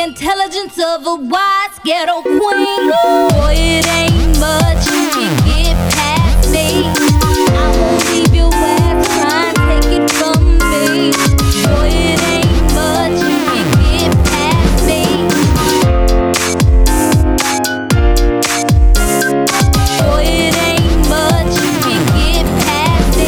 intelligence of a wise ghetto queen. Boy, it ain't much you can get past me. I won't leave your ass trying to take it from me. Boy, it ain't much you can get past me. Boy, it ain't much you can get past me.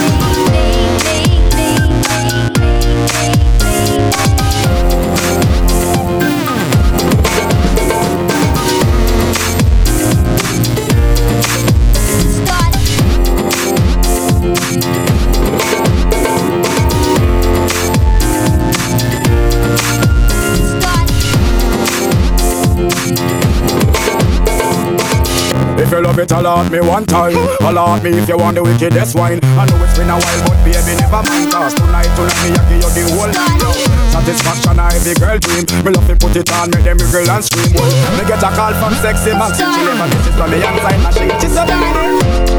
If you love it, alert me one time. Alert me if you want the wickedest wine. I know it's been a while, but baby, never mind. Cause tonight me I give you the whole night. Satisfaction, I every girl dream. Me love to put it on, make them girl and scream. Well, me get a call from sexy Maxi. She never misses from the inside machine. She's so darling.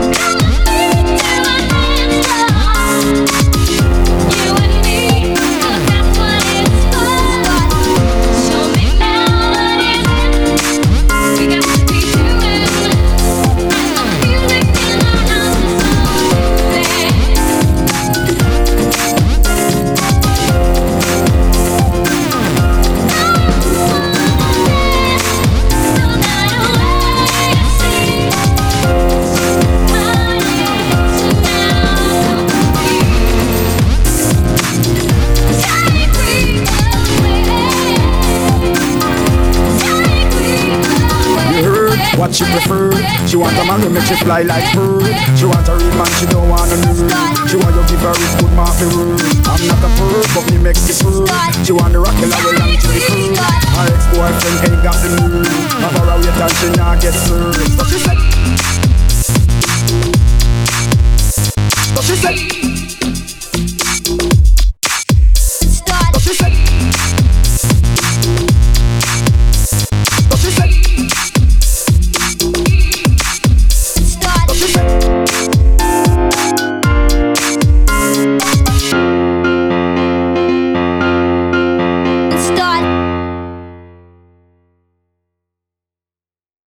What she prefer? She want a man who make she fly like bird. She want a real man, she don't want a nerd. She want you give her his good mouth the word. I'm not a bird, but me makes it bird. She want the rock, I will long to the curb. Her ex-boyfriend ain't got the nerve. Have her out yet and she not get served. So she said